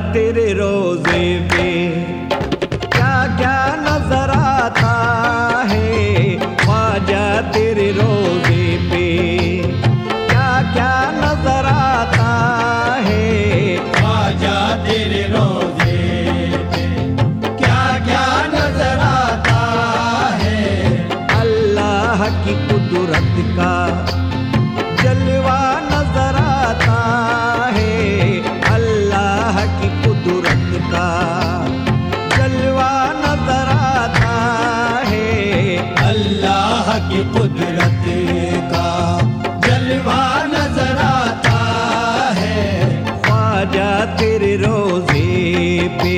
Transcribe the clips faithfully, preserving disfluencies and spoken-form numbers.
तेरे रोजे पे क्या क्या नजर आता है, ख्वाजा तेरे रोजे पे क्या क्या नजर आता है, ख्वाजा तेरे रोजे पे क्या क्या नजर आता है। अल्लाह की कुदरत का जलवा नजर आता है, अल्लाह की कुदरत का जलवा नजर आता है, अल्लाह की कुदरत का जलवा नजर आता है। ख्वाजा तेरे रोजे पे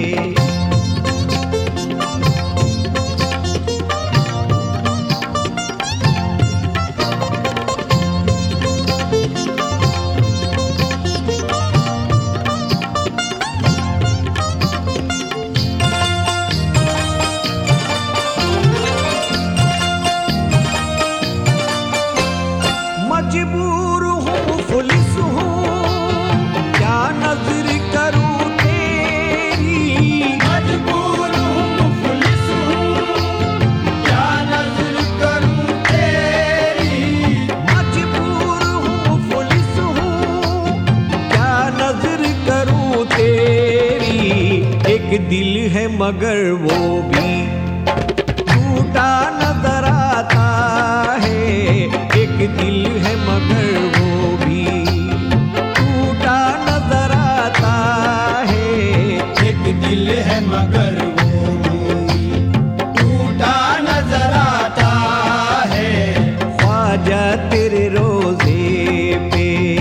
मजबूर हूँ मुफलिस हूँ क्या नजर करूँ तेरी, मजबूर हूँ मुफलिस हूँ क्या नजर करूँ तेरी। मजबूर हूँ मुफलिस हूँ क्या नजर करूँ तेरी। एक दिल है मगर वो भी टूटा नजर आता है, एक दिल है मगर वो भी टूटा नजर आता है, एक दिल है मगर वो भी टूटा नजर आता है। ख्वाजा तेरे रोजे पे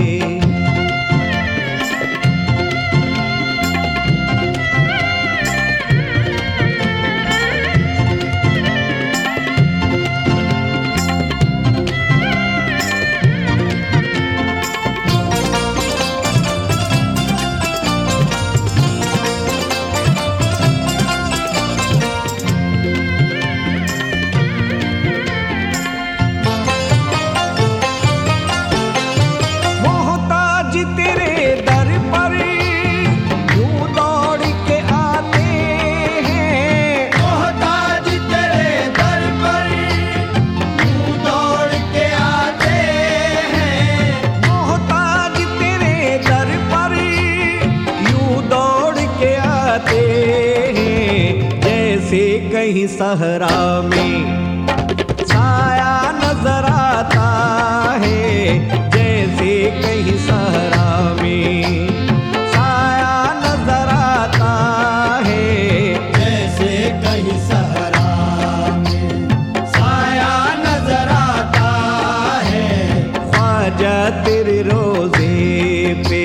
मोहताज तेरे दर पर यूं दौड़ के आते हैं, मोहताज तेरे दर पर यूं दौड़ के आते हैं। मोहताज तेरे दर पर यूं दौड़ के आते हैं, जैसे कहीं सहरा में छाया नजर आता है, जैसे कहीं सहरा में छाया नजर आता है, जैसे कहीं सहरा में साया नजर आता है। ख्वाजा तेरे रोजे पे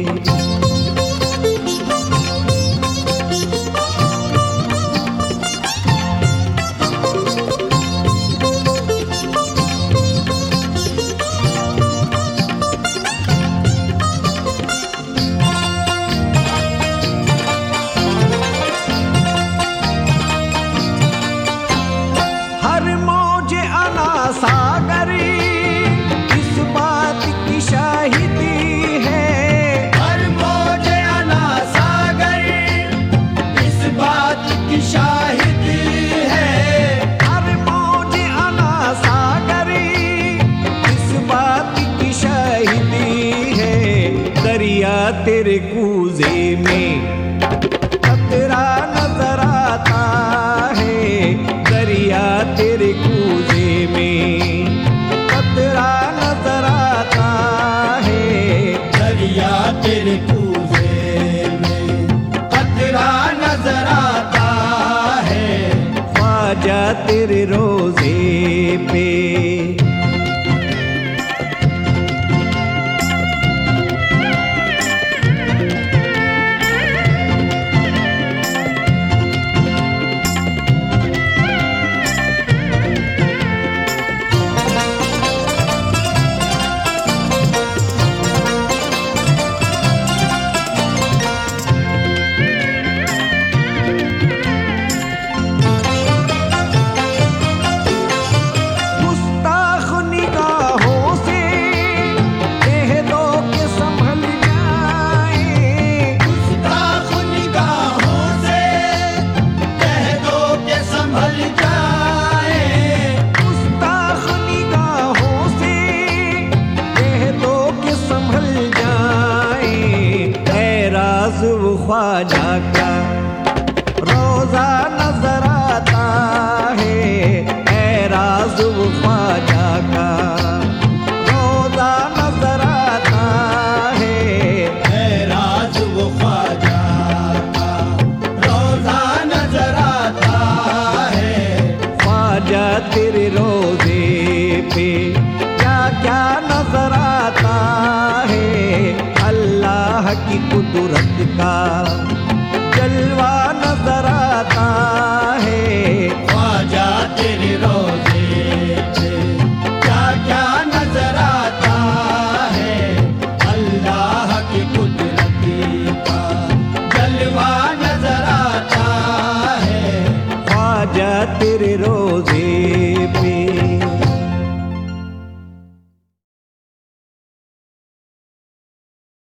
हर मौजे अना सागरी इस बात की शाहिदी है, हर मौजे अना सागर इस बात की शाहिदी है। हर मौजे अना सागरी इस बात की शाहिदी है। दरिया तेरे कूजे में खतरा नजर आता है, दरिया तेरे कूजे में खतरा नजर आता है, दरिया तेरे कूजे में खतरा नजर आता है। ख्वाजा तेरे रोजे पे गुस्ताख ख्वाजा का रोजा नजर आता है, ऐ राज वो ख्वाजा का रोजा नजर आता है, ऐ राज वो ख्वाजा का रोजा नजर आता है। ख्वाजा तेरे रोजे पे क्या क्या नजर आता है, अल्लाह की कुदरत का